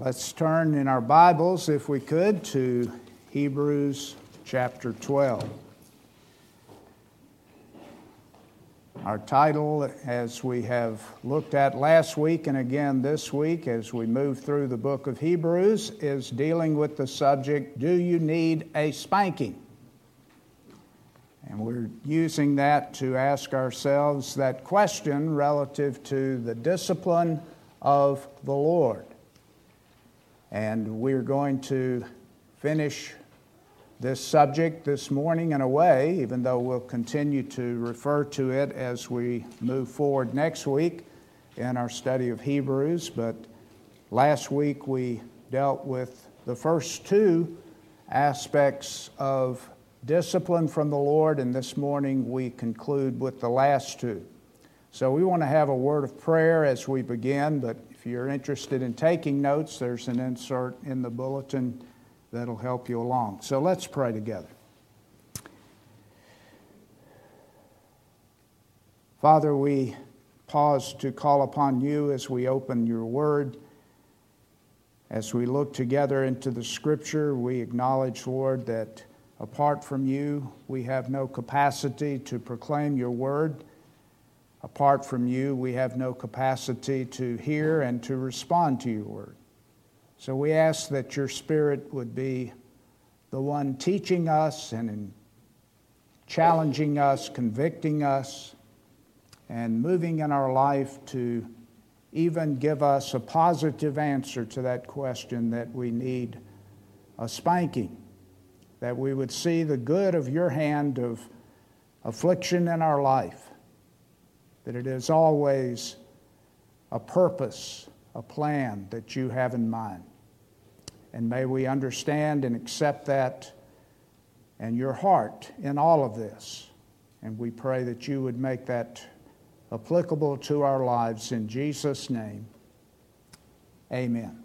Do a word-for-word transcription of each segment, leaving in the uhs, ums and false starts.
Let's turn in our Bibles, if we could, to Hebrews chapter twelve. Our title, as we have looked at last week and again this week as we move through the book of Hebrews, is dealing with the subject, do you need a spanking? And we're using that to ask ourselves that question relative to the discipline of the Lord. And we're going to finish this subject this morning in a way, even though we'll continue to refer to it as we move forward next week in our study of Hebrews. But last week we dealt with the first two aspects of discipline from the Lord, and this morning we conclude with the last two. So we want to have a word of prayer as we begin, but if you're interested in taking notes, there's an insert in the bulletin that'll help you along. So let's pray together. Father, we pause to call upon you as we open your word. As we look together into the Scripture, we acknowledge, Lord, that apart from you, we have no capacity to proclaim your word. Apart from you, we have no capacity to hear and to respond to your word. So we ask that your Spirit would be the one teaching us and in challenging us, convicting us, and moving in our life to even give us a positive answer to that question that we need a spanking, that we would see the good of your hand of affliction in our life, that it is always a purpose, a plan that you have in mind. And may we understand and accept that and your heart in all of this. And we pray that you would make that applicable to our lives in Jesus' name. Amen.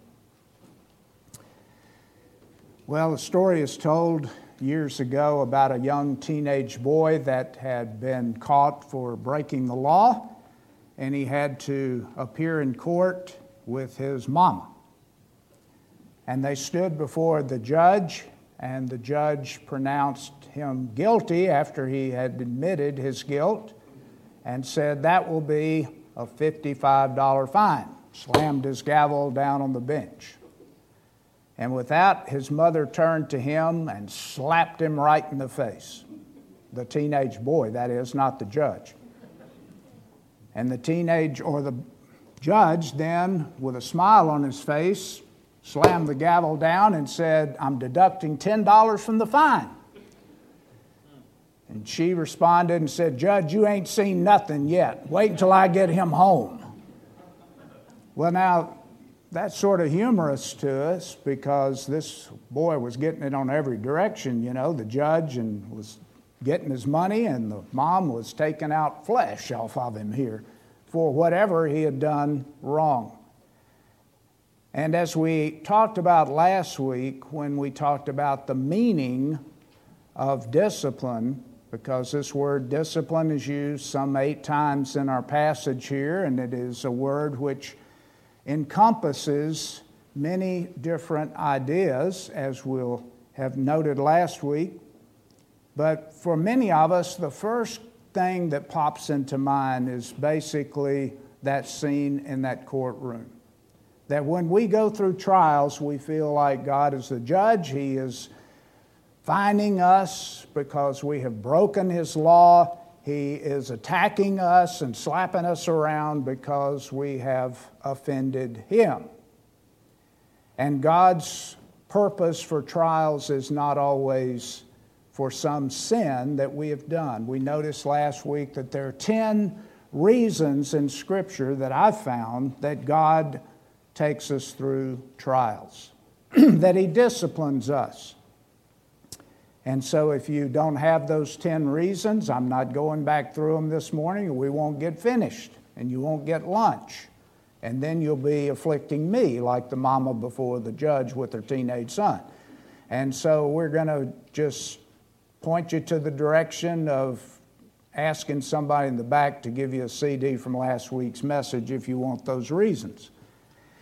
Well, a story is told years ago about a young teenage boy that had been caught for breaking the law, and he had to appear in court with his mama. And they stood before the judge, and the judge pronounced him guilty after he had admitted his guilt and said, that will be a fifty-five dollars fine. Slammed his gavel down on the bench. And with that, his mother turned to him and slapped him right in the face. The teenage boy, that is, not the judge. And the teenage, or the judge then, with a smile on his face, slammed the gavel down and said, I'm deducting ten dollars from the fine. And she responded and said, Judge, you ain't seen nothing yet. Wait until I get him home. Well, now, that's sort of humorous to us because this boy was getting it on every direction, you know, the judge and was getting his money, and the mom was taking out flesh off of him here for whatever he had done wrong. And as we talked about last week, when we talked about the meaning of discipline, because this word discipline is used some eight times in our passage here, and it is a word which encompasses many different ideas, as we'll have noted last week. But for many of us, the first thing that pops into mind is basically that scene in that courtroom. That when we go through trials, we feel like God is the judge. He is fining us because we have broken His law. He is attacking us and slapping us around because we have offended Him. And God's purpose for trials is not always for some sin that we have done. We noticed last week that there are ten reasons in Scripture that I've found that God takes us through trials, that He disciplines us. And so if you don't have those ten reasons, I'm not going back through them this morning, or we won't get finished, and you won't get lunch. And then you'll be afflicting me like the mama before the judge with her teenage son. And so we're going to just point you to the direction of asking somebody in the back to give you a C D from last week's message if you want those reasons.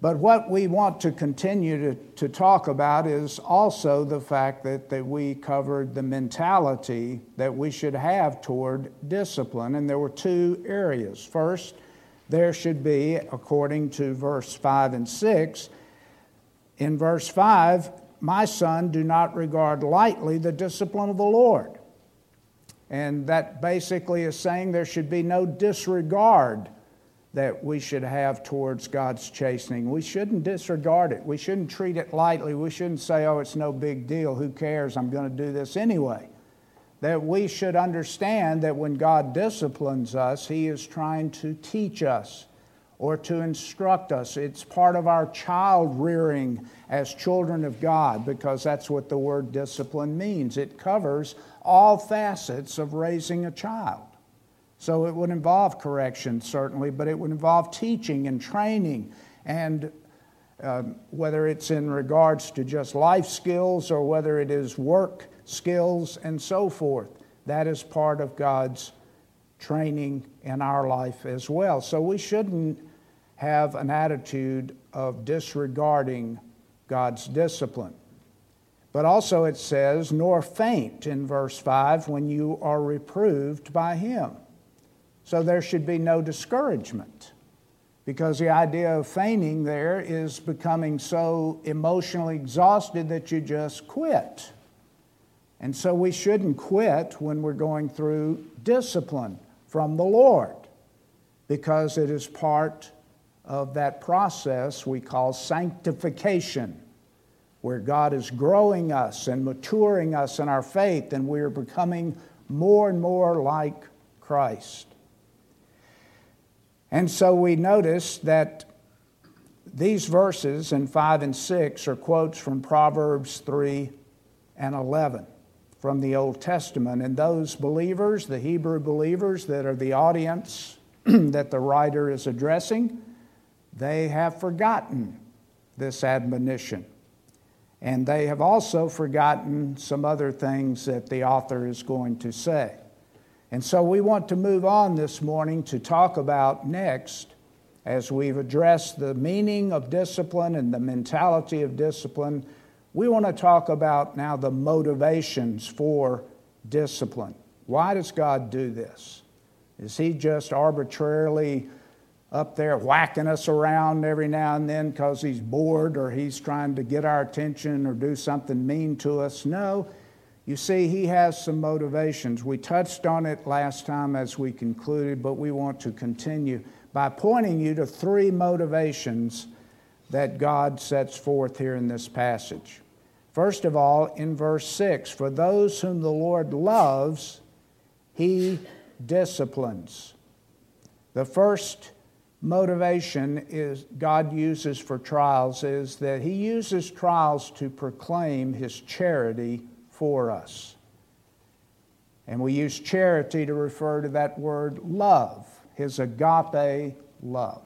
But what we want to continue to, to talk about is also the fact that, that we covered the mentality that we should have toward discipline. And there were two areas. First, there should be, according to verse five and six, in verse five, my son, do not regard lightly the discipline of the Lord. And that basically is saying there should be no disregard that we should have towards God's chastening. We shouldn't disregard it. We shouldn't treat it lightly. We shouldn't say, oh, it's no big deal. Who cares? I'm going to do this anyway. That we should understand that when God disciplines us, He is trying to teach us or to instruct us. It's part of our child rearing as children of God, because that's what the word discipline means. It covers all facets of raising a child. So it would involve correction, certainly, but it would involve teaching and training, and uh, whether it's in regards to just life skills or whether it is work skills and so forth. That is part of God's training in our life as well. So we shouldn't have an attitude of disregarding God's discipline. But also it says, nor faint in verse five when you are reproved by Him. So there should be no discouragement, because the idea of fainting there is becoming so emotionally exhausted that you just quit. And so we shouldn't quit when we're going through discipline from the Lord, because it is part of that process we call sanctification, where God is growing us and maturing us in our faith, and we are becoming more and more like Christ. And so we notice that these verses in five and six are quotes from Proverbs three and eleven from the Old Testament. And those believers, the Hebrew believers that are the audience that the writer is addressing, they have forgotten this admonition. And they have also forgotten some other things that the author is going to say. And so we want to move on this morning to talk about next, as we've addressed the meaning of discipline and the mentality of discipline, we want to talk about now the motivations for discipline. Why does God do this? Is He just arbitrarily up there whacking us around every now and then because He's bored or He's trying to get our attention or do something mean to us? No. You see, He has some motivations. We touched on it last time as we concluded, but we want to continue by pointing you to three motivations that God sets forth here in this passage. First of all, in verse six, for those whom the Lord loves, He disciplines. The first motivation is God uses for trials is that He uses trials to proclaim His charity for us. And we use charity to refer to that word love, His agape love.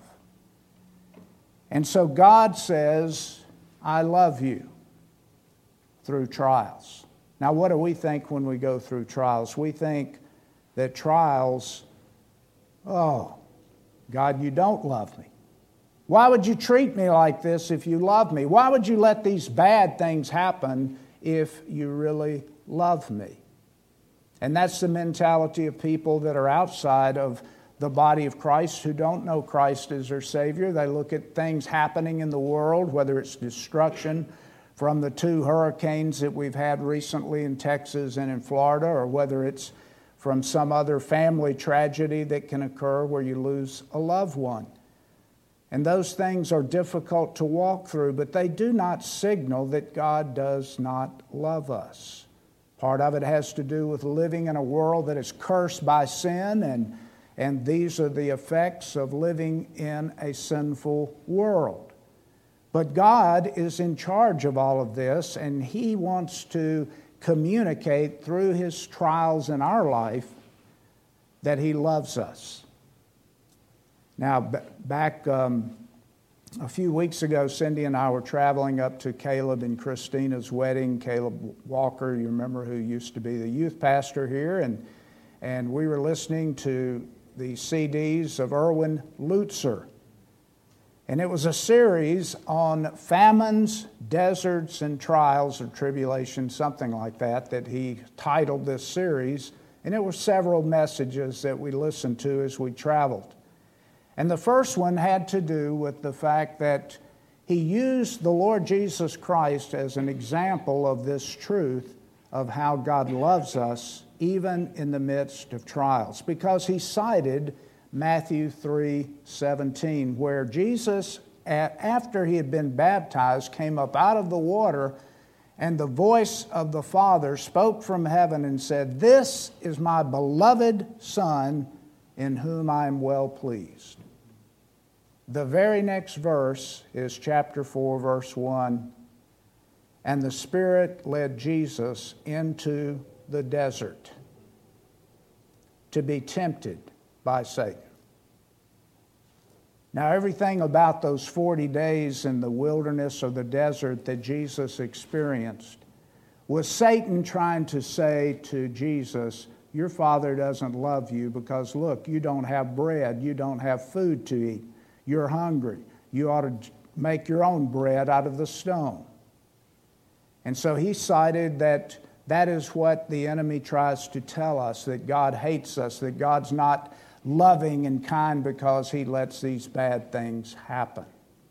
And so God says, I love you through trials. Now, what do we think when we go through trials? We think that trials, oh, God, you don't love me. Why would you treat me like this if you love me? Why would you let these bad things happen if you really love me? And that's the mentality of people that are outside of the body of Christ who don't know Christ as their Savior. They look at things happening in the world, whether it's destruction from the two hurricanes that we've had recently in Texas and in Florida, or whether it's from some other family tragedy that can occur where you lose a loved one. And those things are difficult to walk through, but they do not signal that God does not love us. Part of it has to do with living in a world that is cursed by sin, and, and these are the effects of living in a sinful world. But God is in charge of all of this, and He wants to communicate through His trials in our life that He loves us. Now, b- back um, a few weeks ago, Cindy and I were traveling up to Caleb and Christina's wedding. Caleb Walker, you remember, who used to be the youth pastor here, and and we were listening to the C Ds of Erwin Lutzer. And it was a series on famines, deserts, and trials or tribulations, something like that, that he titled this series. And there were several messages that we listened to as we traveled. And the first one had to do with the fact that he used the Lord Jesus Christ as an example of this truth of how God loves us even in the midst of trials, because he cited Matthew three seventeen, where Jesus, after he had been baptized, came up out of the water, and the voice of the Father spoke from heaven and said, "This is my beloved Son, in whom I am well pleased." The very next verse is chapter four, verse one. And the Spirit led Jesus into the desert to be tempted by Satan. Now, everything about those forty days in the wilderness or the desert that Jesus experienced was Satan trying to say to Jesus, your Father doesn't love you because, look, you don't have bread, you don't have food to eat, you're hungry, you ought to make your own bread out of the stone. And so he cited that that is what the enemy tries to tell us, that God hates us, that God's not loving and kind because he lets these bad things happen.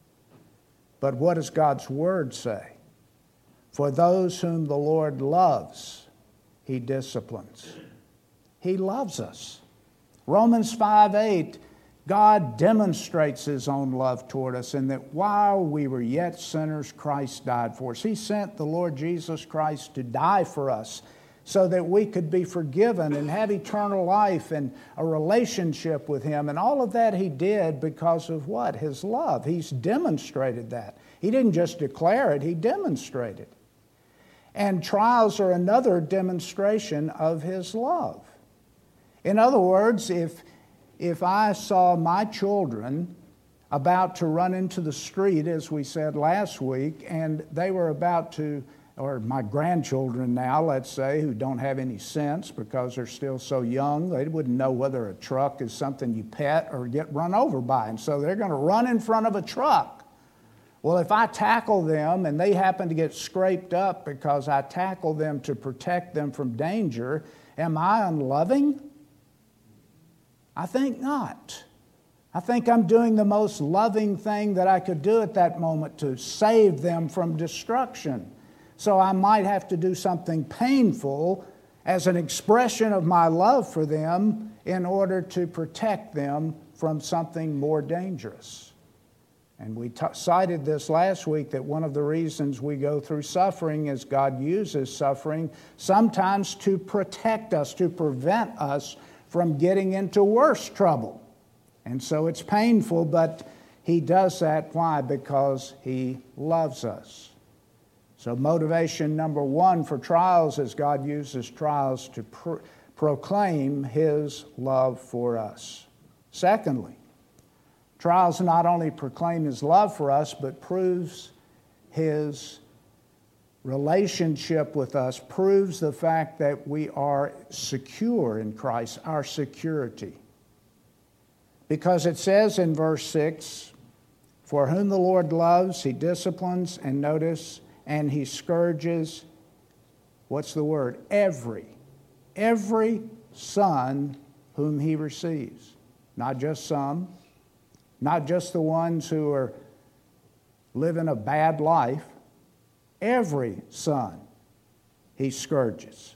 But what does God's Word say? For those whom the Lord loves, he disciplines. He loves us. Romans five eight, God demonstrates his own love toward us in that while we were yet sinners, Christ died for us. He sent the Lord Jesus Christ to die for us so that we could be forgiven and have eternal life and a relationship with him. And all of that he did because of what? His love. He's demonstrated that. He didn't just declare it, he demonstrated. And trials are another demonstration of his love. In other words, if If I saw my children about to run into the street, as we said last week, and they were about to, or my grandchildren now, let's say, who don't have any sense because they're still so young, they wouldn't know whether a truck is something you pet or get run over by. And so they're going to run in front of a truck. Well, if I tackle them and they happen to get scraped up because I tackle them to protect them from danger, am I unloving? I think not. I think I'm doing the most loving thing that I could do at that moment to save them from destruction. So I might have to do something painful as an expression of my love for them in order to protect them from something more dangerous. And we t- cited this last week, that one of the reasons we go through suffering is God uses suffering sometimes to protect us, to prevent us from getting into worse trouble. And so it's painful, but he does that. Why? Because he loves us. So motivation number one for trials is God uses trials to pro- proclaim his love for us. Secondly, trials not only proclaim his love for us, but proves his relationship with us, proves the fact that we are secure in Christ, our security. Because it says in verse six, for whom the Lord loves, he disciplines, and notice, and he scourges, what's the word? Every, every son whom he receives. Not just some, not just the ones who are living a bad life. Every son he scourges.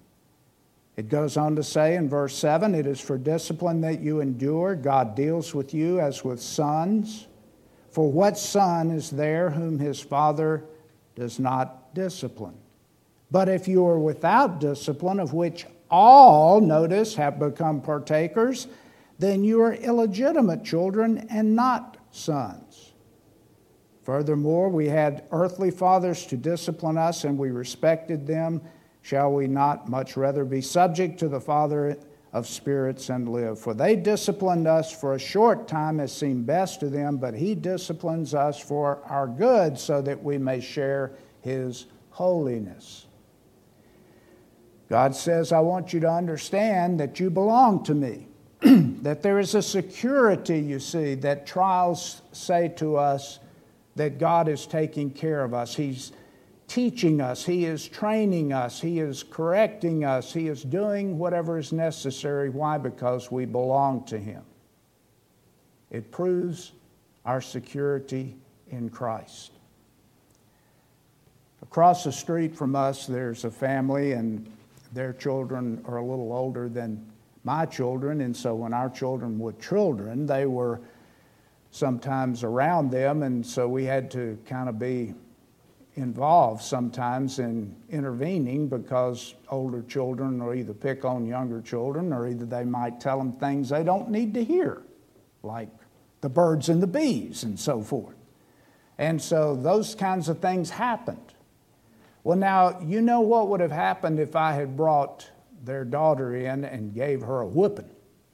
It goes on to say in verse seven, it is for discipline that you endure. God deals with you as with sons. For what son is there whom his father does not discipline? But if you are without discipline, of which all, notice, have become partakers, then you are illegitimate children and not sons. Furthermore, we had earthly fathers to discipline us, and we respected them. Shall we not much rather be subject to the Father of spirits and live? For they disciplined us for a short time as seemed best to them, but he disciplines us for our good, so that we may share his holiness. God says, I want you to understand that you belong to me. that there is a security, you see, that trials say to us that God is taking care of us. He's teaching us. He is training us. He is correcting us. He is doing whatever is necessary. Why? Because we belong to Him. It proves our security in Christ. Across the street from us, there's a family, and their children are a little older than my children, and so when our children were children, they were sometimes around them, and so we had to kind of be involved sometimes in intervening, because older children will either pick on younger children, or either they might tell them things they don't need to hear, like the birds and the bees and so forth. And so those kinds of things happened. Well, now, you know what would have happened if I had brought their daughter in and gave her a whooping?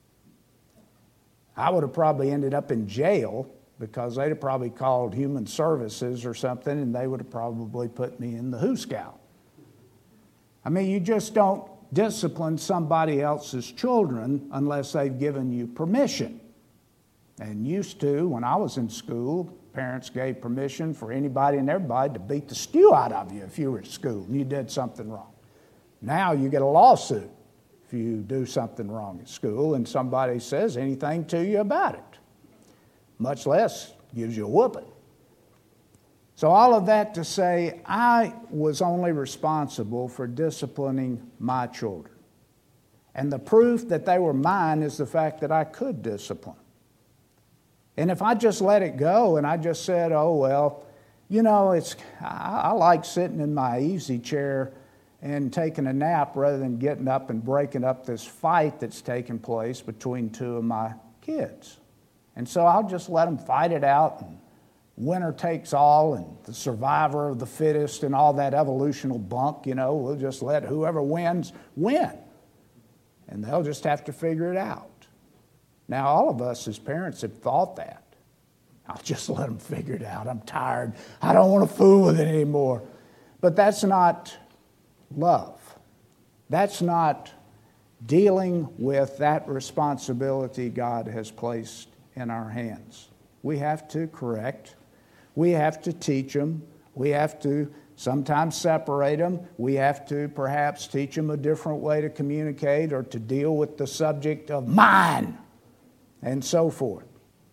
I would have probably ended up in jail, because they'd have probably called Human Services or something, and they would have probably put me in the hoosgow. I mean, you just don't discipline somebody else's children unless they've given you permission. And used to, when I was in school, parents gave permission for anybody and everybody to beat the stew out of you if you were at school and you did something wrong. Now you get a lawsuit if you do something wrong at school and somebody says anything to you about it, much less gives you a whooping. So all of that to say, I was only responsible for disciplining my children. And the proof that they were mine is the fact that I could discipline. And if I just let it go and I just said, oh, well, you know, it's I, I like sitting in my easy chair and taking a nap rather than getting up and breaking up this fight that's taking place between two of my kids. And so I'll just let them fight it out, and winner takes all, and the survivor of the fittest and all that evolutional bunk, you know, we'll just let whoever wins, win. And they'll just have to figure it out. Now, all of us as parents have thought that. I'll just let them figure it out. I'm tired. I don't want to fool with it anymore. But that's not love. That's not dealing with that responsibility God has placed in our hands. We have to correct. We have to teach them. We have to sometimes separate them. We have to perhaps teach them a different way to communicate or to deal with the subject of mine and so forth.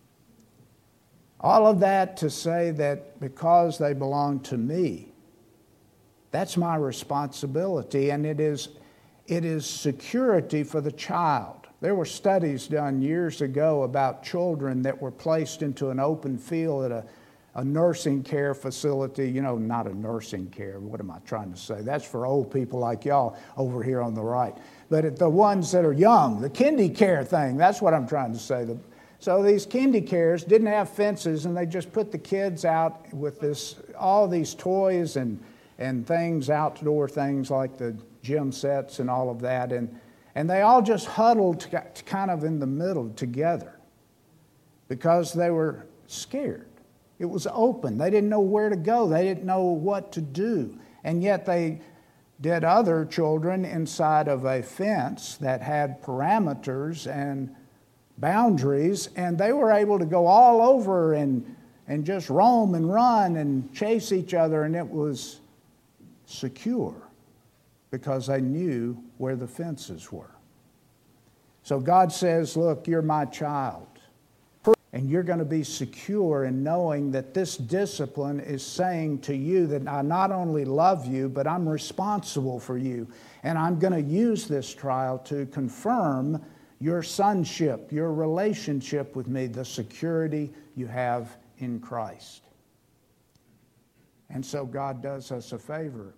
All of that to say that because they belong to me, that's my responsibility, and it is, it is security for the child. There were studies done years ago about children that were placed into an open field at a, a nursing care facility. You know, not a nursing care. What am I trying to say? That's for old people like y'all over here on the right. But at the ones that are young, the kindy care thing, that's what I'm trying to say. The, so these kindy cares didn't have fences, and they just put the kids out with this, all these toys and, and things, outdoor things like the gym sets and all of that. And And they all just huddled kind of in the middle together because they were scared. It was open. They didn't know where to go. They didn't know what to do. And yet they did other children inside of a fence that had parameters and boundaries, and they were able to go all over and, and just roam and run and chase each other, and it was secure, because they knew where the fences were. So God says, look, you're my child. And you're going to be secure in knowing that this discipline is saying to you that I not only love you, but I'm responsible for you. And I'm going to use this trial to confirm your sonship, your relationship with me, the security you have in Christ. And so God does us a favor.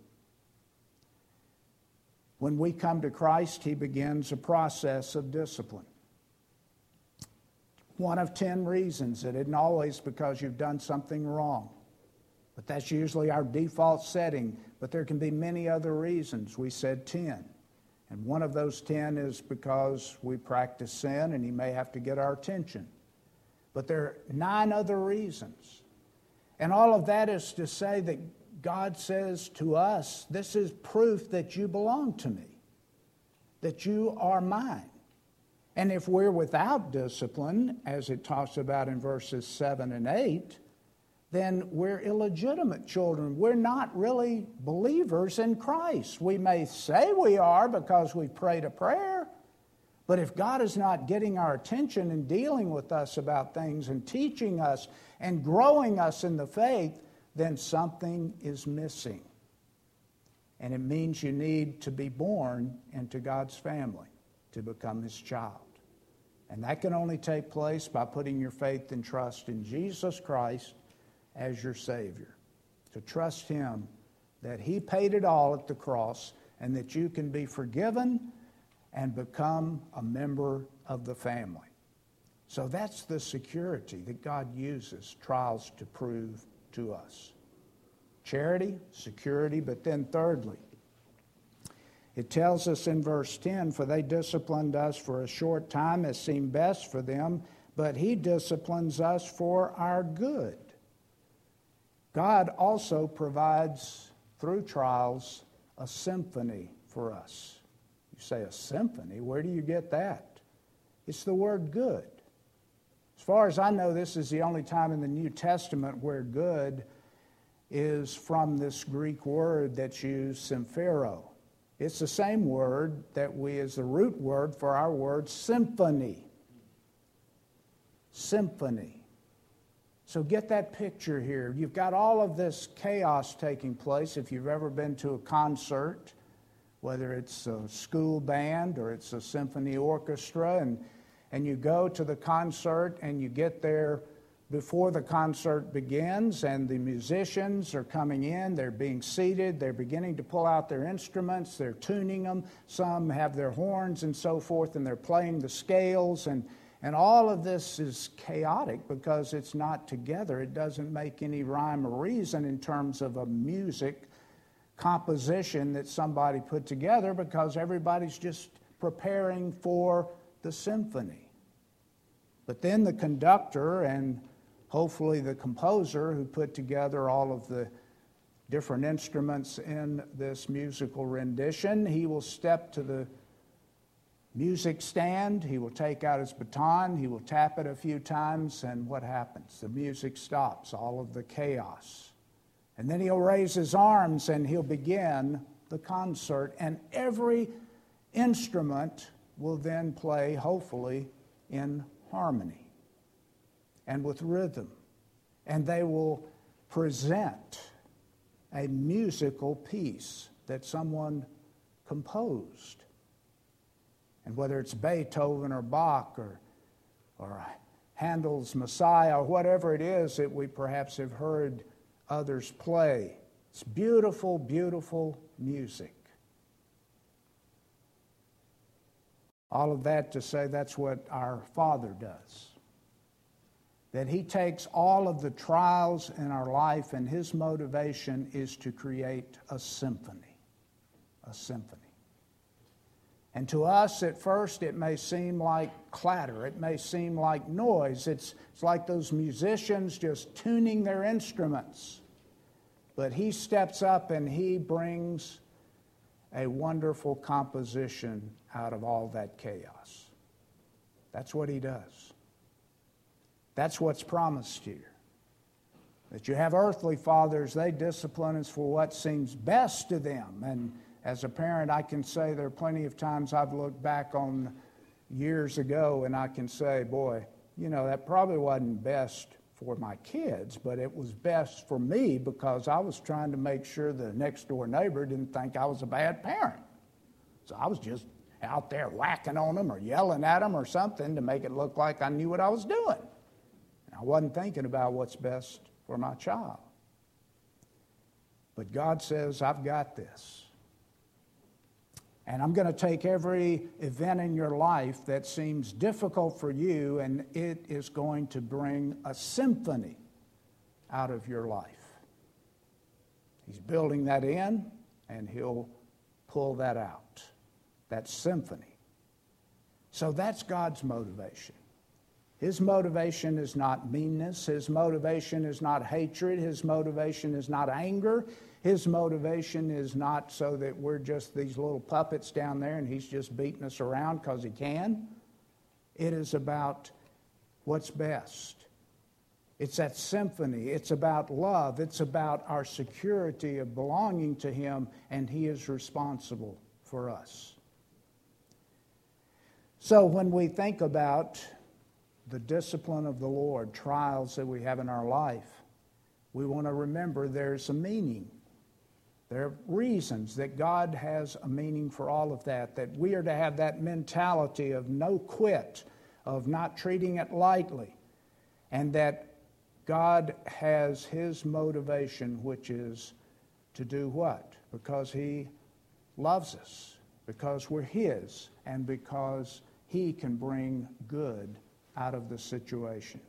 When we come to Christ, He begins a process of discipline. One of ten reasons. It isn't always because you've done something wrong, but that's usually our default setting. But there can be many other reasons. We said ten. And one of those ten is because we practice sin and He may have to get our attention. But there are nine other reasons. And all of that is to say that God says to us, this is proof that you belong to me, that you are mine. And if we're without discipline, as it talks about in verses seven and eight, then we're illegitimate children. We're not really believers in Christ. We may say we are because we prayed a prayer, but if God is not getting our attention and dealing with us about things and teaching us and growing us in the faith, then something is missing. And it means you need to be born into God's family to become His child. And that can only take place by putting your faith and trust in Jesus Christ as your Savior. To trust Him that He paid it all at the cross and that you can be forgiven and become a member of the family. So that's the security that God uses trials to prove to us. Charity, security, but then thirdly, it tells us in verse ten, for they disciplined us for a short time as seemed best for them, but He disciplines us for our good. God also provides, through trials, a symphony for us. You say, a symphony? Where do you get that? It's the word good. As far as I know, this is the only time in the New Testament where good is from this Greek word that's used, symphero. It's the same word that we, as the root word for our word, symphony. Symphony. So get that picture here. You've got all of this chaos taking place. If you've ever been to a concert, whether it's a school band or it's a symphony orchestra, and, and you go to the concert and you get there before the concert begins and the musicians are coming in, they're being seated, they're beginning to pull out their instruments, they're tuning them, some have their horns and so forth, and they're playing the scales, and, and all of this is chaotic because it's not together. It doesn't make any rhyme or reason in terms of a music composition that somebody put together because everybody's just preparing for the symphony. But then the conductor and hopefully the composer who put together all of the different instruments in this musical rendition, he will step to the music stand, he will take out his baton, he will tap it a few times, and what happens? The music stops, all of the chaos. And then he'll raise his arms and he'll begin the concert, and every instrument will then play, hopefully, in harmony and with rhythm. And they will present a musical piece that someone composed. And whether it's Beethoven or Bach or, or Handel's Messiah or whatever it is that we perhaps have heard others play, it's beautiful, beautiful music. All of that to say that's what our Father does. That He takes all of the trials in our life and His motivation is to create a symphony. A symphony. And to us at first it may seem like clatter. It may seem like noise. It's, it's like those musicians just tuning their instruments. But He steps up and He brings a wonderful composition out of all that chaos. That's what He does. That's what's promised here. That you have earthly fathers, they discipline us for what seems best to them. And as a parent, I can say there are plenty of times I've looked back on years ago and I can say, boy, you know, that probably wasn't best for my kids, but it was best for me because I was trying to make sure the next door neighbor didn't think I was a bad parent. So I was just out there whacking on them or yelling at them or something to make it look like I knew what I was doing. I wasn't thinking about what's best for my child. But God says, I've got this. And I'm going to take every event in your life that seems difficult for you, and it is going to bring a symphony out of your life. He's building that in, and He'll pull that out. That symphony. So that's God's motivation. His motivation is not meanness. His motivation is not hatred. His motivation is not anger. His motivation is not so that we're just these little puppets down there and He's just beating us around because He can. It is about what's best. It's that symphony. It's about love. It's about our security of belonging to Him, and He is responsible for us. So when we think about the discipline of the Lord, trials that we have in our life, we want to remember there's a meaning. There are reasons that God has a meaning for all of that, that we are to have that mentality of no quit, of not treating it lightly, and that God has His motivation, which is to do what? Because He loves us, because we're His, and because He can bring good out of the situation.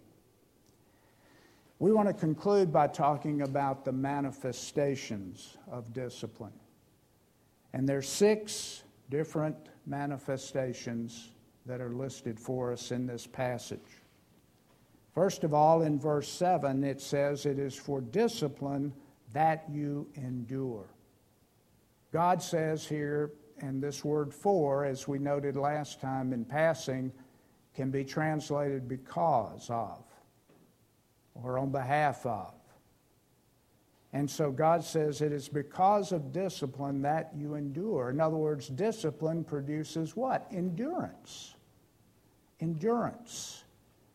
We want to conclude by talking about the manifestations of discipline. And there's six different manifestations that are listed for us in this passage. First of all, in verse seven, it says, "It is for discipline that you endure." God says here, and this word "for," as we noted last time in passing, can be translated because of, or on behalf of. And so God says it is because of discipline that you endure. In other words, discipline produces what? Endurance. Endurance.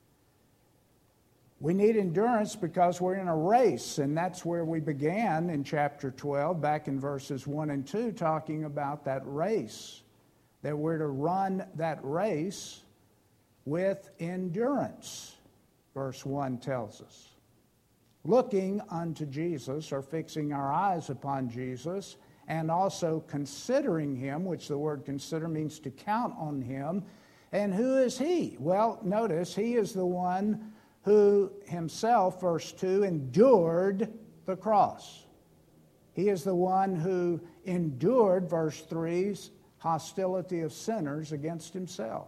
We need endurance because we're in a race, and that's where we began in chapter twelve, back in verses one and two, talking about that race, that we're to run that race with endurance, verse one tells us. Looking unto Jesus, or fixing our eyes upon Jesus, and also considering Him, which the word consider means to count on Him. And who is He? Well, notice, He is the one who Himself, verse two, endured the cross. He is the one who endured, verse three's hostility of sinners against Himself.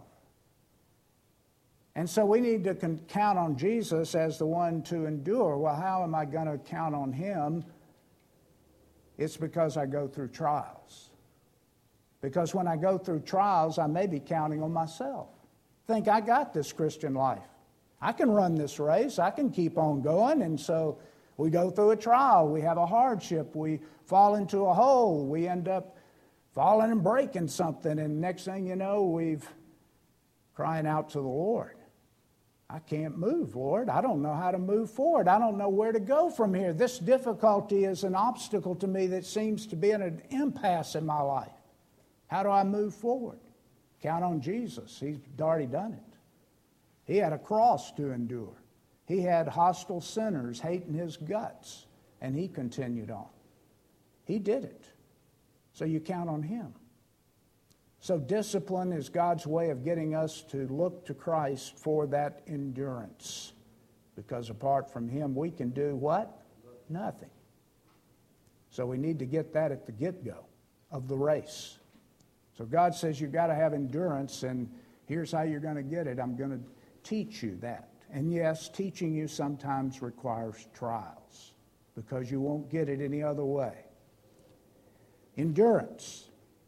And so we need to con- count on Jesus as the one to endure. Well, how am I going to count on Him? It's because I go through trials. Because when I go through trials, I may be counting on myself. Think, I got this Christian life. I can run this race. I can keep on going. And so we go through a trial. We have a hardship. We fall into a hole. We end up falling and breaking something. And next thing you know, we've crying out to the Lord. I can't move, Lord. I don't know how to move forward. I don't know where to go from here. This difficulty is an obstacle to me that seems to be in an impasse in my life. How do I move forward? Count on Jesus. He's already done it. He had a cross to endure. He had hostile sinners hating His guts, and He continued on. He did it. So you count on Him. So discipline is God's way of getting us to look to Christ for that endurance. Because apart from Him, we can do what? Nothing. So we need to get that at the get-go of the race. So God says you've got to have endurance, and here's how you're going to get it. I'm going to teach you that. And yes, teaching you sometimes requires trials, because you won't get it any other way. Endurance.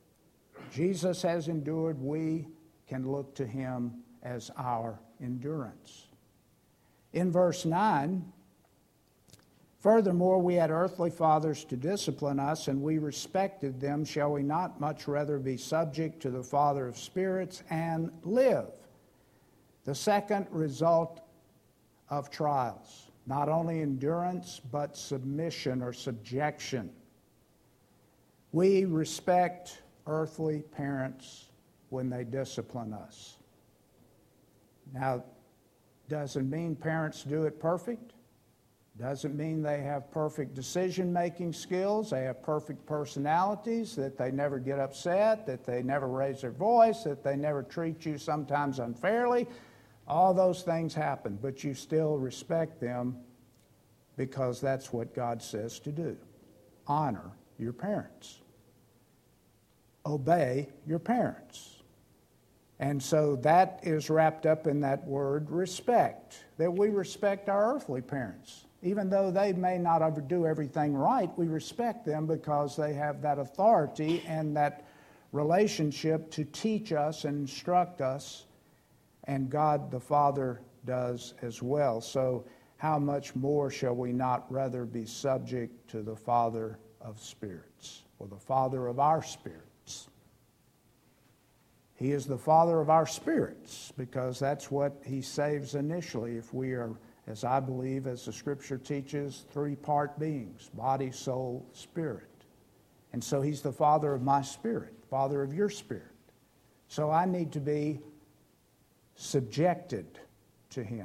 Jesus has endured. We can look to Him as our endurance. In verse nine, furthermore, we had earthly fathers to discipline us, and we respected them. Shall we not much rather be subject to the Father of spirits and live? The second result of trials, not only endurance, but submission or subjection. We respect earthly parents when they discipline us. Now, doesn't mean parents do it perfect. Doesn't mean they have perfect decision-making skills. They have perfect personalities, that they never get upset, that they never raise their voice, that they never treat you sometimes unfairly. All those things happen, but you still respect them because that's what God says to do. Honor your parents. Obey your parents. And so that is wrapped up in that word respect, that we respect our earthly parents. Even though they may not ever do everything right, we respect them because they have that authority and that relationship to teach us and instruct us and God the Father does as well. So how much more shall we not rather be subject to the Father of spirits, or the Father of our spirits? He is the Father of our spirits because that's what He saves initially if we are, as I believe, as the Scripture teaches, three-part beings, body, soul, spirit. And so He's the Father of my spirit, Father of your spirit. So I need to be subjected to Him.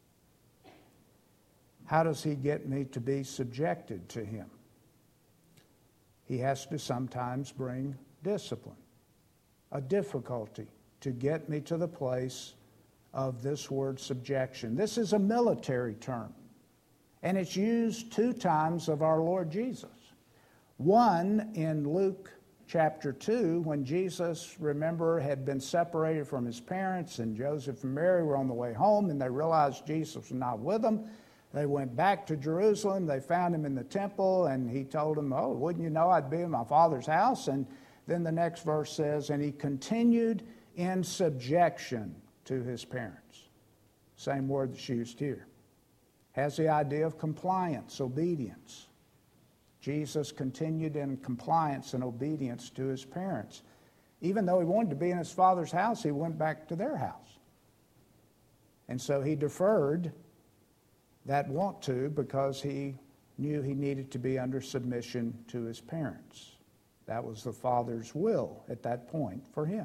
How does He get me to be subjected to Him? He has to sometimes bring discipline, a difficulty to get me to the place of this word subjection. This is a military term, and it's used two times of our Lord Jesus. One in Luke chapter two, when Jesus, remember, had been separated from His parents, and Joseph and Mary were on the way home, and they realized Jesus was not with them. They went back to Jerusalem. They found Him in the temple, and He told them, oh, wouldn't you know I'd be in my Father's house? And then the next verse says, and He continued in subjection to His parents. Same word that's used here. Has the idea of compliance, obedience. Jesus continued in compliance and obedience to His parents. Even though He wanted to be in His Father's house, He went back to their house. And so He deferred that want to because He knew He needed to be under submission to His parents. That was the Father's will at that point for Him.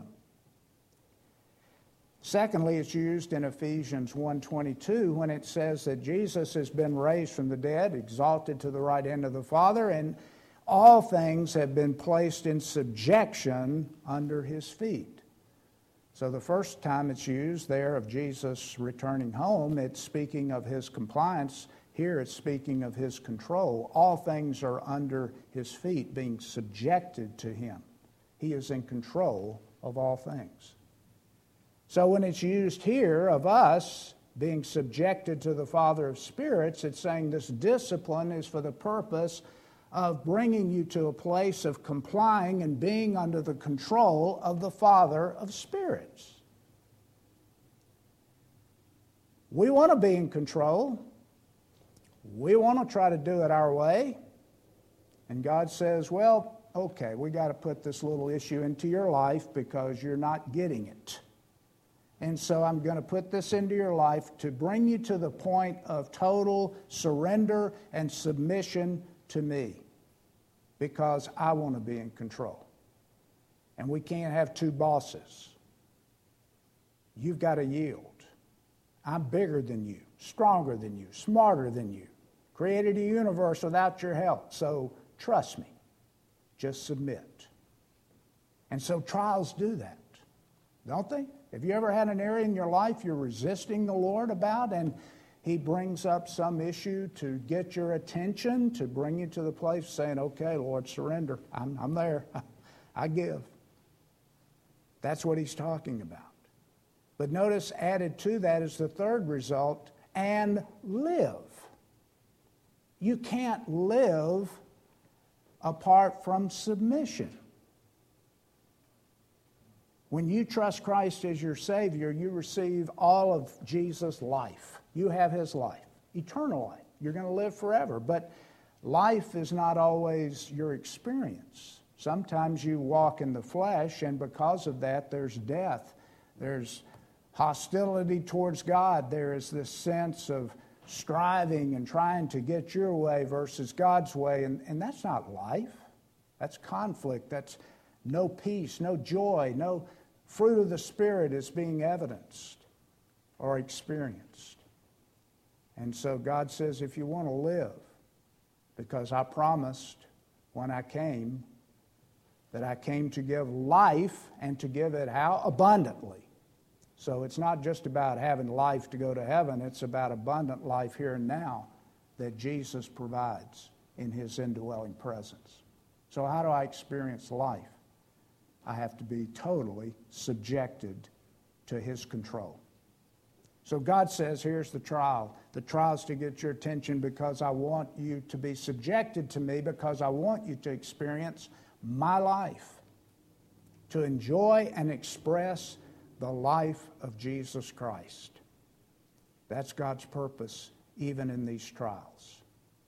Secondly, it's used in Ephesians one twenty-two when it says that Jesus has been raised from the dead, exalted to the right hand of the Father, and all things have been placed in subjection under His feet. So the first time it's used there of Jesus returning home, it's speaking of His compliance. Here it's speaking of His control. All things are under His feet, being subjected to Him. He is in control of all things. So when it's used here of us being subjected to the Father of spirits, it's saying this discipline is for the purpose of bringing you to a place of complying and being under the control of the Father of spirits. We want to be in control. We want to try to do it our way. And God says, well, okay, we got to put this little issue into your life because you're not getting it. And so I'm going to put this into your life to bring you to the point of total surrender and submission to me, because I want to be in control. And we can't have two bosses. You've got to yield. I'm bigger than you, stronger than you, smarter than you. Created a universe without your help, so trust me. Just submit. And so trials do that, don't they? Have you ever had an area in your life you're resisting the Lord about, and He brings up some issue to get your attention, to bring you to the place saying, okay, Lord, surrender. I'm, I'm there. I give. That's what He's talking about. But notice added to that is the third result, and live. You can't live apart from submission. When you trust Christ as your Savior, you receive all of Jesus' life. You have His life, eternal life. You're going to live forever. But life is not always your experience. Sometimes you walk in the flesh, and because of that, there's death. There's hostility towards God. There is this sense of striving and trying to get your way versus God's way. And, and that's not life. That's conflict. That's no peace, no joy, no fruit of the Spirit is being evidenced or experienced. And so God says, if you want to live, because I promised when I came that I came to give life and to give it how? Abundantly. So it's not just about having life to go to heaven, it's about abundant life here and now that Jesus provides in His indwelling presence. So how do I experience life? I have to be totally subjected to His control. So God says, here's the trial. The trial's to get your attention because I want you to be subjected to me, because I want you to experience my life, to enjoy and express the life of Jesus Christ. That's God's purpose even in these trials.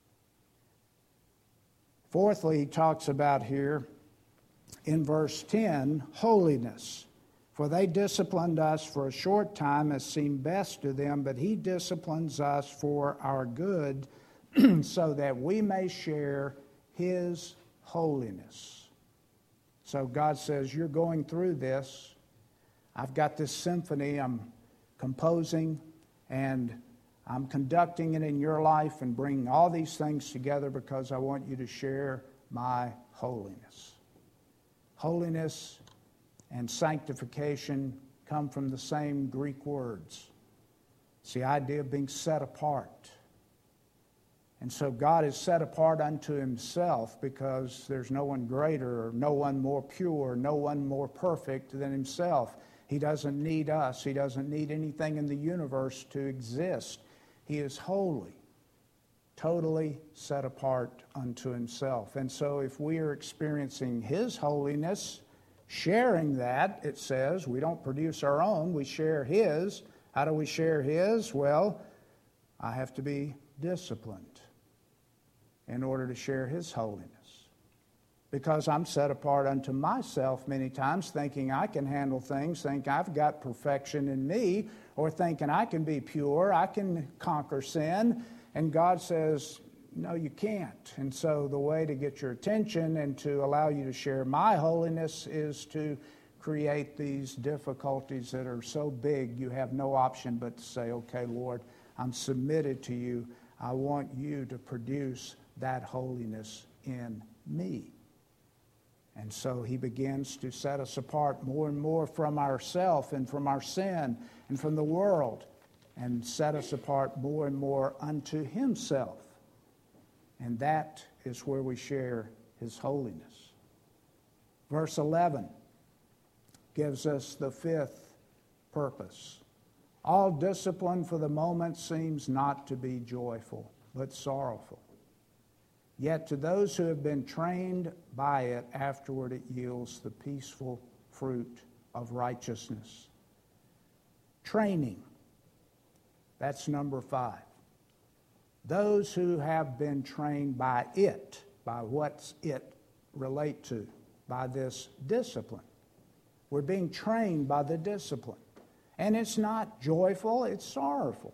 Fourthly, he talks about here in verse ten, holiness. For they disciplined us for a short time as seemed best to them, but he disciplines us for our good so that we may share his holiness. So God says, you're going through this. I've got this symphony I'm composing, and I'm conducting it in your life and bringing all these things together because I want you to share my holiness. Holiness and sanctification come from the same Greek words. It's the idea of being set apart. And so God is set apart unto himself because there's no one greater or no one more pure, no one more perfect than himself. He doesn't need us. He doesn't need anything in the universe to exist. He is holy, totally set apart unto himself. And so if we are experiencing his holiness, sharing that, it says, we don't produce our own, we share his. How do we share his? Well, I have to be disciplined in order to share his holiness. Because I'm set apart unto myself many times, thinking I can handle things, think I've got perfection in me, or thinking I can be pure, I can conquer sin. And God says, no, you can't. And so the way to get your attention and to allow you to share my holiness is to create these difficulties that are so big you have no option but to say, okay, Lord, I'm submitted to you. I want you to produce that holiness in me. And so he begins to set us apart more and more from ourselves and from our sin and from the world, and set us apart more and more unto himself. And that is where we share his holiness. Verse eleven gives us the fifth purpose. All discipline for the moment seems not to be joyful, but sorrowful. Yet to those who have been trained by it, afterward it yields the peaceful fruit of righteousness. Training. That's number five. Those who have been trained by it, by what's it relate to, by this discipline. We're being trained by the discipline. And it's not joyful, it's sorrowful.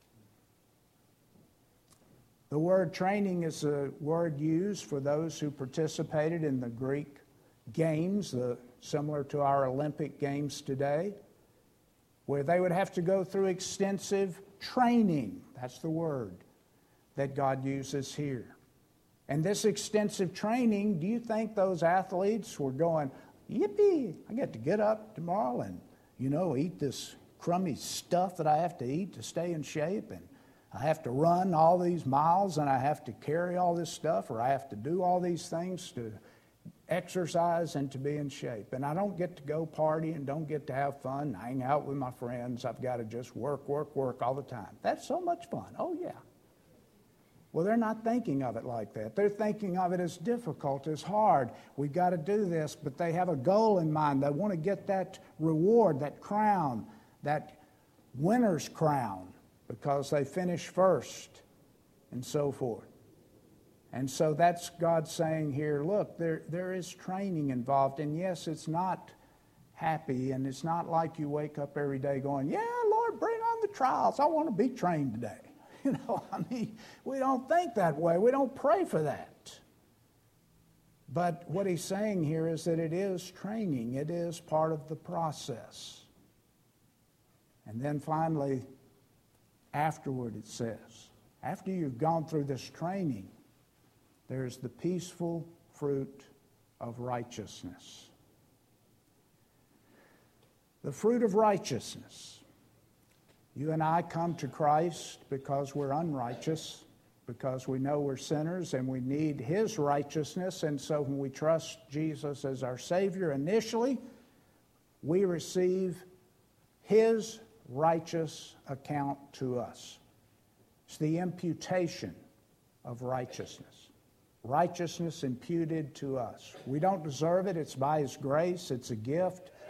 The word training is a word used for those who participated in the Greek games, the, similar to our Olympic games today, where they would have to go through extensive training. That's the word that God uses here. And this extensive training, do you think those athletes were going, yippee, I get to get up tomorrow and, you know, eat this crummy stuff that I have to eat to stay in shape, and I have to run all these miles, and I have to carry all this stuff, or I have to do all these things to exercise and to be in shape. And I don't get to go party and don't get to have fun, hang out with my friends. I've got to just work, work, work all the time. That's so much fun. Oh, yeah. Well, they're not thinking of it like that. They're thinking of it as difficult, as hard. We've got to do this, but they have a goal in mind. They want to get that reward, that crown, that winner's crown, because they finish first and so forth. And so that's God saying here, look, there there is training involved. And yes, it's not happy, and it's not like you wake up every day going, yeah, Lord, bring on the trials. I want to be trained today. You know, I mean, we don't think that way. We don't pray for that. But what he's saying here is that it is training. It is part of the process. And then finally, afterward, it says, after you've gone through this training, there's the peaceful fruit of righteousness. The fruit of righteousness. You and I come to Christ because we're unrighteous, because we know we're sinners and we need his righteousness. And so when we trust Jesus as our Savior initially, we receive his righteous account to us. It's the imputation of righteousness. Righteousness imputed to us. We don't deserve it. It's by his grace. It's a gift.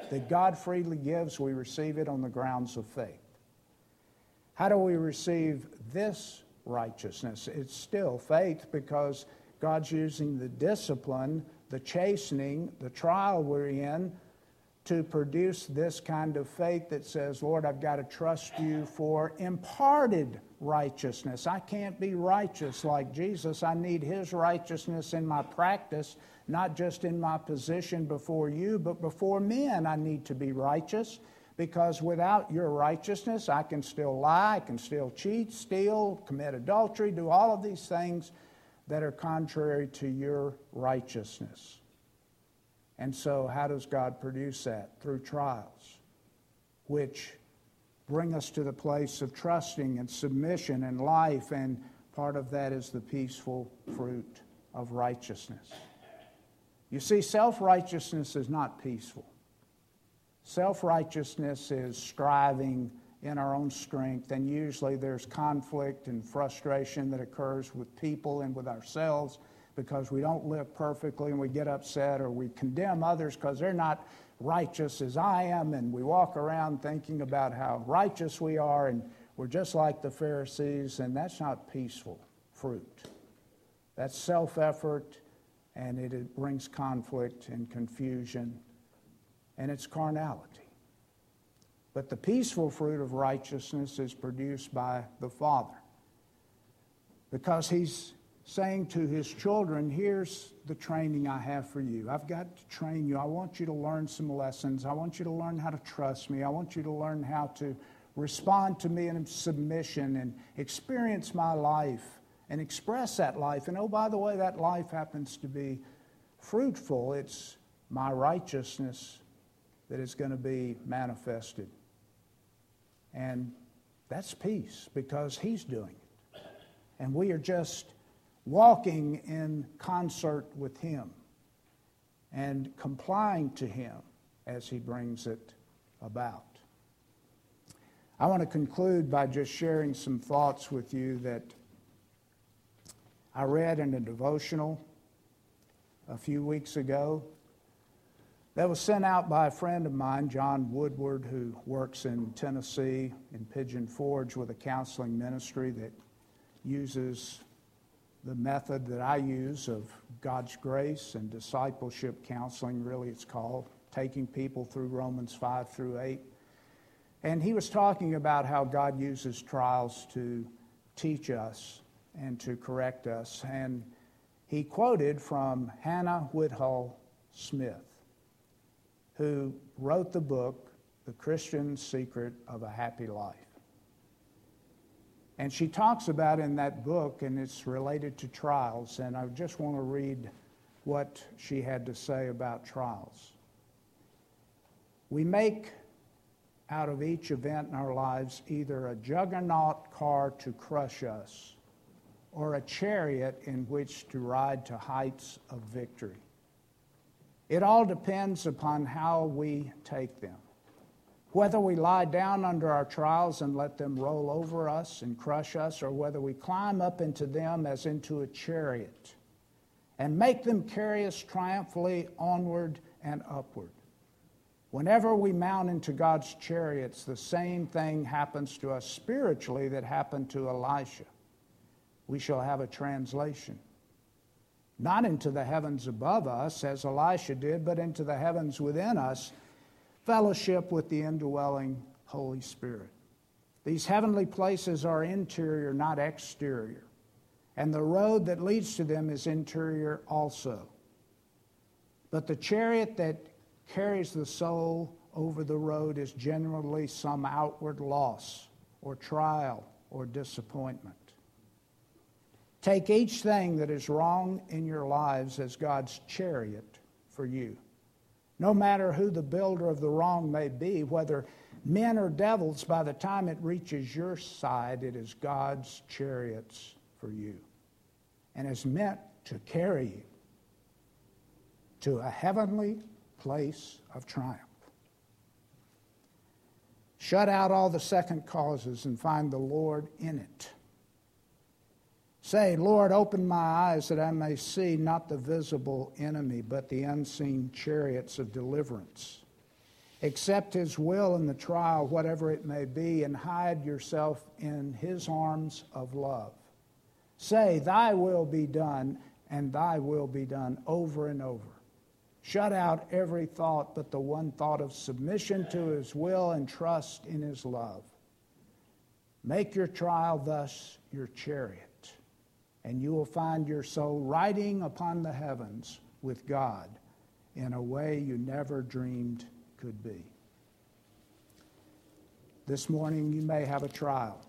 that God freely gives, we receive it on the grounds of faith. How do we receive this righteousness? It's still faith, because God's using the discipline, the chastening, the trial we're in to produce this kind of faith that says, Lord, I've got to trust you for imparted righteousness. I can't be righteous like Jesus. I need his righteousness in my practice, not just in my position before you, but before men. I need to be righteous, because without your righteousness, I can still lie, I can still cheat, steal, commit adultery, do all of these things that are contrary to your righteousness. And so how does God produce that? Through trials, which bring us to the place of trusting and submission and life, and part of that is the peaceful fruit of righteousness. You see, self-righteousness is not peaceful. Self-righteousness is striving in our own strength, and usually there's conflict and frustration that occurs with people and with ourselves, because we don't live perfectly and we get upset, or we condemn others because they're not righteous as I am, and we walk around thinking about how righteous we are, and we're just like the Pharisees, and that's not peaceful fruit. That's self-effort, and it, it brings conflict and confusion, and it's carnality. But the peaceful fruit of righteousness is produced by the Father, because he's saying to his children, here's the training I have for you. I've got to train you. I want you to learn some lessons. I want you to learn how to trust me. I want you to learn how to respond to me in submission and experience my life and express that life. And oh, by the way, that life happens to be fruitful. It's my righteousness that is going to be manifested. And that's peace, because he's doing it. And we are just walking in concert with him and complying to him as he brings it about. I want to conclude by just sharing some thoughts with you that I read in a devotional a few weeks ago that was sent out by a friend of mine, John Woodward, who works in Tennessee in Pigeon Forge with a counseling ministry that uses the method that I use of God's grace and discipleship counseling. Really, it's called taking people through Romans five through eight. And he was talking about how God uses trials to teach us and to correct us. And he quoted from Hannah Whitall Smith, who wrote the book, The Christian Secret of a Happy Life. And she talks about in that book, and it's related to trials, and I just want to read what she had to say about trials. We make out of each event in our lives either a juggernaut car to crush us or a chariot in which to ride to heights of victory. It all depends upon how we take them. Whether we lie down under our trials and let them roll over us and crush us, or whether we climb up into them as into a chariot and make them carry us triumphantly onward and upward. Whenever we mount into God's chariots, the same thing happens to us spiritually that happened to Elisha. We shall have a translation. Not into the heavens above us, as Elisha did, but into the heavens within us, fellowship with the indwelling Holy Spirit. These heavenly places are interior, not exterior. And the road that leads to them is interior also. But the chariot that carries the soul over the road is generally some outward loss or trial or disappointment. Take each thing that is wrong in your lives as God's chariot for you. No matter who the builder of the wrong may be, whether men or devils, by the time it reaches your side, it is God's chariots for you and is meant to carry you to a heavenly place of triumph. Shut out all the second causes and find the Lord in it. Say, Lord, open my eyes that I may see not the visible enemy, but the unseen chariots of deliverance. Accept His will in the trial, whatever it may be, and hide yourself in His arms of love. Say, Thy will be done, and Thy will be done over and over. Shut out every thought but the one thought of submission to His will and trust in His love. Make your trial thus your chariot, and you will find your soul riding upon the heavens with God in a way you never dreamed could be. This morning you may have a trial.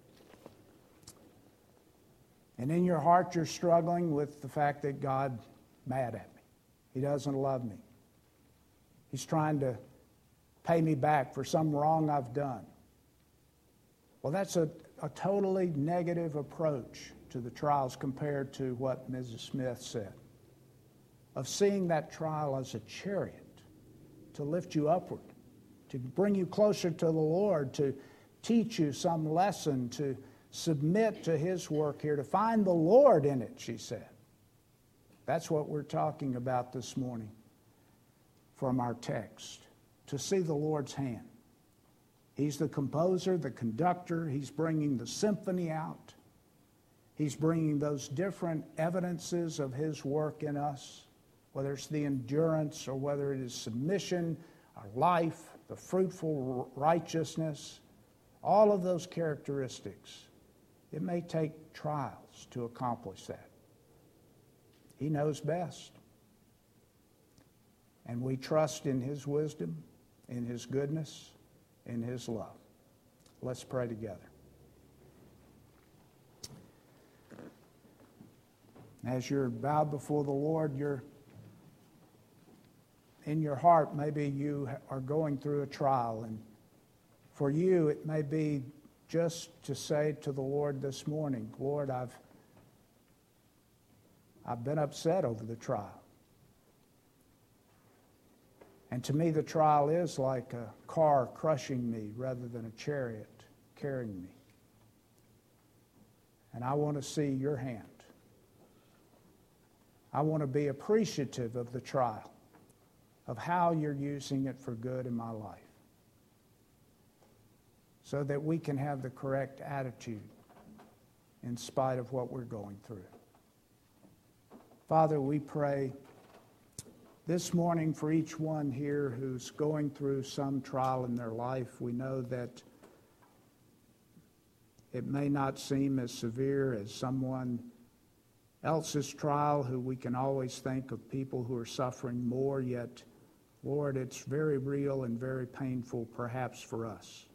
And in your heart you're struggling with the fact that God's mad at me. He doesn't love me. He's trying to pay me back for some wrong I've done. Well, that's a, a totally negative approach to the trials compared to what Missus Smith said, of seeing that trial as a chariot to lift you upward, to bring you closer to the Lord, to teach you some lesson, to submit to His work here, to find the Lord in it, she said. That's what we're talking about this morning from our text, to see the Lord's hand. He's the composer, the conductor. He's bringing the symphony out. He's bringing those different evidences of His work in us, whether it's the endurance or whether it is submission, our life, the fruitful righteousness, all of those characteristics. It may take trials to accomplish that. He knows best. And we trust in His wisdom, in His goodness, in His love. Let's pray together. As you're bowed before the Lord, you're in your heart, maybe you are going through a trial, and for you it may be just to say to the Lord this morning, Lord, I've I've been upset over the trial. And to me, the trial is like a car crushing me rather than a chariot carrying me. And I want to see your hand. I want to be appreciative of the trial, of how you're using it for good in my life, so that we can have the correct attitude in spite of what we're going through. Father, we pray this morning for each one here who's going through some trial in their life. We know that it may not seem as severe as someone else's trial, who we can always think of people who are suffering more, yet, Lord, it's very real and very painful perhaps for us.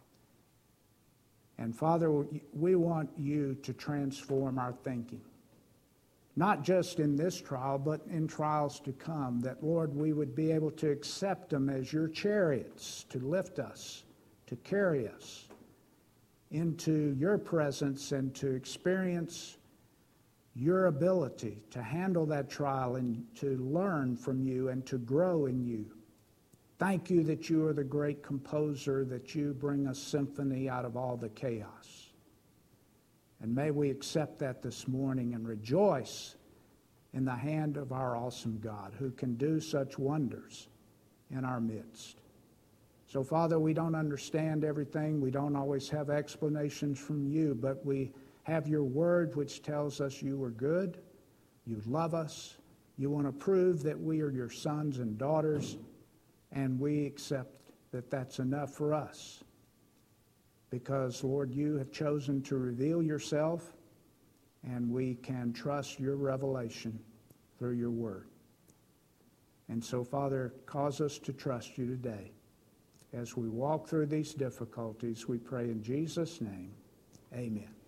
And Father, we want you to transform our thinking. Not just in this trial, but in trials to come, that, Lord, we would be able to accept them as your chariots to lift us, to carry us into your presence and to experience your ability to handle that trial and to learn from you and to grow in you. Thank you that you are the great composer, that you bring a symphony out of all the chaos. And may we accept that this morning and rejoice in the hand of our awesome God, who can do such wonders in our midst. So, Father, we don't understand everything. We don't always have explanations from you, but we have your word which tells us you are good, you love us, you want to prove that we are your sons and daughters, and we accept that that's enough for us. Because, Lord, you have chosen to reveal yourself, and we can trust your revelation through your word. And so, Father, cause us to trust you today. As we walk through these difficulties, we pray in Jesus' name, amen.